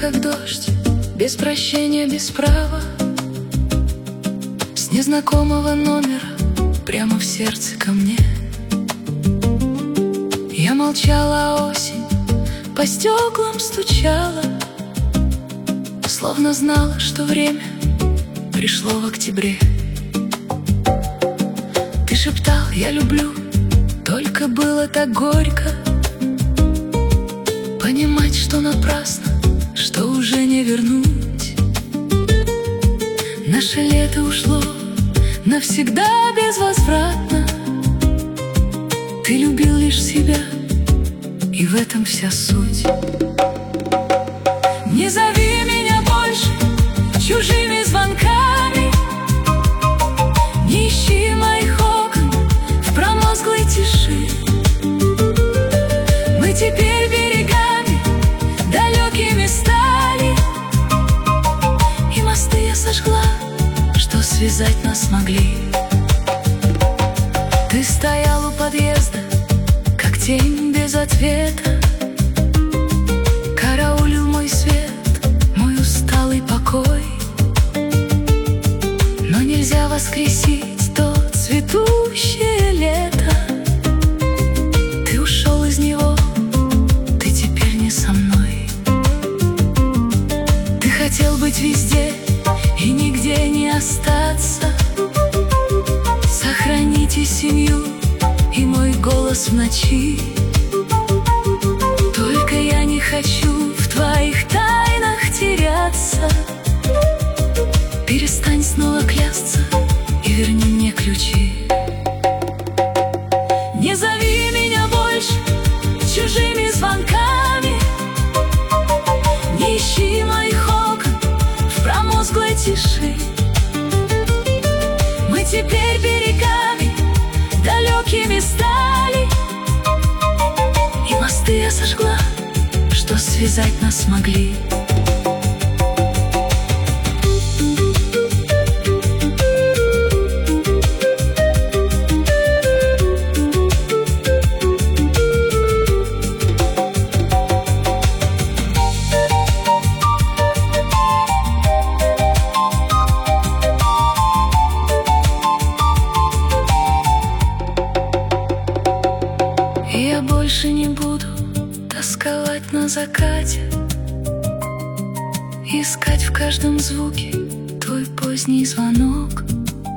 как дождь, без прощения, без права, с незнакомого номера прямо в сердце ко мне. Я молчала, а осень по стеклам стучала, словно знала, что время пришло в октябре. Ты шептал: я люблю, только было так горько понимать, что напрасно, что уже не вернуть. Наше лето ушло навсегда безвозвратно. Ты любил лишь себя, и в этом вся суть. Не зови меня больше чужими звонками, не ищи моих окон в промозглой тиши. Мы теперь берегами далекими стали, и мосты я сожгла, что связать нас могли. Ты стоял у подъезда, как тень без ответа, караулил мой свет, мой усталый покой. Но нельзя воскресить то цветущее лето. Ты ушел из него, ты теперь не со мной. Ты хотел быть везде и нигде не остаться, сохраните семью и мой голос в ночи. Только я не хочу в твоих тайнах теряться. Перестань снова клясться и верни мне ключи. Не зови меня больше чужими звонками, не ищи моих окон в промозглой тиши. Мы теперь берегами далекими стали, и мосты я сожгла, что связать нас могли. И я больше не буду тосковать на закате, искать в каждом звуке твой поздний звонок.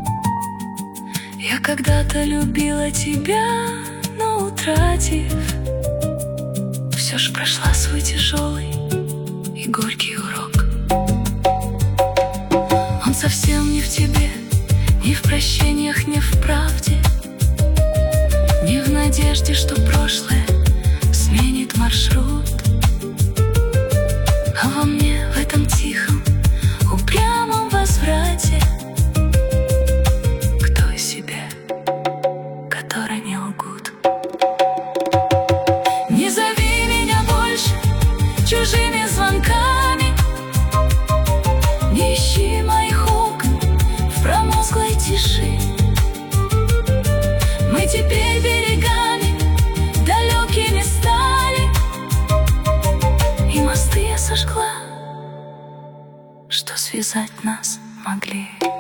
Я когда-то любила тебя, но утратив, все ж прошла свой тяжелый и горький урок. Он совсем не в тебе, не в прощениях, не в правде, не в надежде, что прошлое сменит маршрут, а во мне, в этом тихом, упрямом возврате к той себе, которой не лгут. Не зови меня больше чужими звонками, не ищи моих окон в промозглой тиши. Мы теперь берегами далекими стали, и мосты я сожгла, что связать нас могли.